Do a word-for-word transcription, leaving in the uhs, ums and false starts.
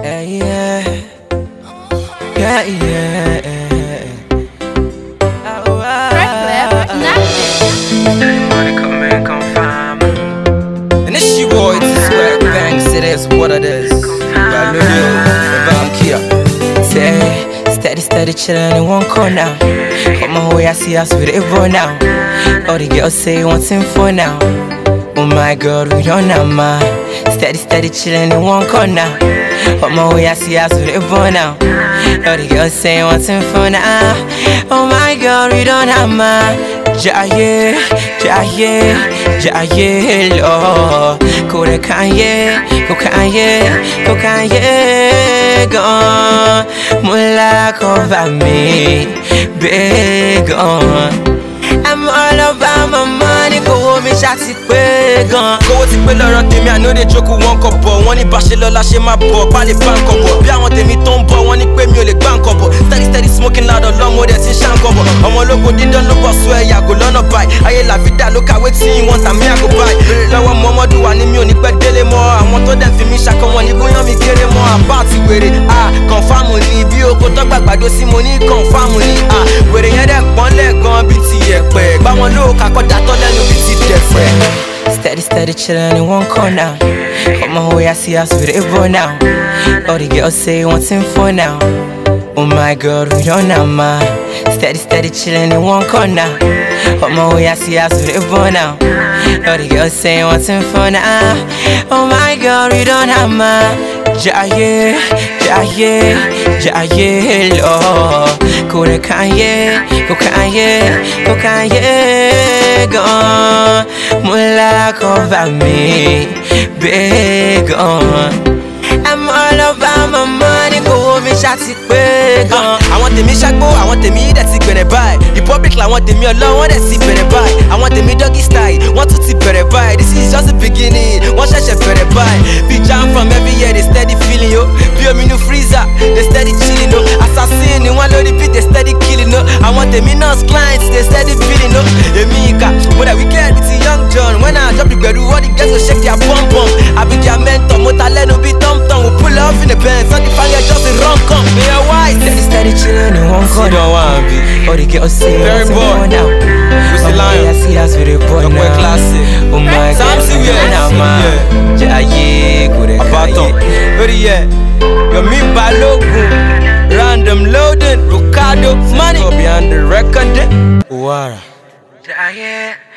Yeah, yeah, yeah, yeah. Oh, Money come in, come find me. and it's your boy, this is Swag Banks, it is what it is. I know you, never I'm Kia. Say, steady, steady chillin' in one corner. Come on, way I see us with it boy now. All the girls say one thing for now. Oh my God, we don't know man. Steady, steady chillin' in one corner. Come on, way I see us with it boy now. All the girls say one thing for now. Oh my God, we don't have man. Jaye, Jaye, Jaye, Lord. Go to Kanye, go Kanye, go Kanye, gone. Mula cover me, big on. I'm all about my money, go home and shot it big on. Kówó ti pé lọ́rọ̀ tèmi, I know they joke wọn kọ̀ bọ̀. Wọ́n ní bá ṣe lọ́la ṣe máa bọ̀, bá lè bá nǹkan bọ̀. Bí àwọn tèmi tó ń bọ̀, wọ́n ní pé mi ò lè gbá nǹkan bọ̀. Steady steady smoking loud ọlọ́mọ dẹ̀ ti ń ṣàǹkan bọ̀. Ọmọ ológo dídán ló bọ̀ sọ ẹ̀ yàgò lọ́nà báyìí. Ayé la fi dà ló kàwé tí wọ́n tàmí àgò báyìí. Bèrè lọ́wọ́ Muhammadu wà ní mi ò ní pẹ́ délé mọ́. Àwọn tó dẹ̀ fi mí ṣakọ wọn ní gúnyán mi kéré mọ́. Àbá àti wèrè, ah, kọ̀nfàmù ni. Bí oko tó gbàgbàdo sí mo ní kọ̀nfàmù ni. Ah, wèrè yẹn dẹ̀ pọ́nlẹ̀ gan bí ti yẹ̀pẹ̀. Gbá wọn lóò kakọ́jà tọ́ lẹ́nu bí ti dẹ̀fẹ̀. Steady, steady chillin' in one corner. Come on, way I see us with it boy now. All the girls say one thing for now. Oh my God, we don't know man. Steady, steady chillin' in one corner. Come on, way I see us with it boy now. All the girls say one thing for now. Oh my God, we don't have man. Jaye, Jaye, Jaye, Lord. Go to Kanye, go Kanye, go Kanye, gone. Mula cover me, big on. I'm all about my money, go home and shot it big on. Àwọn tèmi ṣàgbó, àwọn tèmi dẹ̀ ti bẹ̀rẹ̀ báyìí. Republic làwọn tèmi ọlọ́wọ́n dẹ̀ ti bẹ̀rẹ̀ báyìí. Àwọn tèmi doggy style, wọ́n tún ti bẹ̀rẹ̀ báyìí. This is just the beginning, wọ́n ṣẹ̀ṣẹ̀ bẹ̀rẹ̀ báyìí. Be jam from every year, they steady feeling yo. Bí omi inú freezer, they steady chilling yo. Assassin ni wọ́n lórí beat, they steady killing yo. Àwọn tèmi nurse clients, they steady feeling yo. Èmi ìkà, mo dẹ̀ wicked with the young John. When I drop the gbẹ̀rù, all the girls go shake their bum bum. I be their mentor, mo ta lẹ́nu bí tom-tom. We pull up in the Benz, and the fire just a run come. They are white. Steady, steady chillin' in one corner. Don't want be. All the girls say Very one thing boy. for now. Who's the Oh, lion? way I see us with it boy Young boy now. classic. Oh my God, Samson, we yeah. don't know man. Jaye, go to Abaton, Kanye. where the yeah? Yomi Balogun, random loading, Ricardo, money. Go behind the record. Wara. Jaye.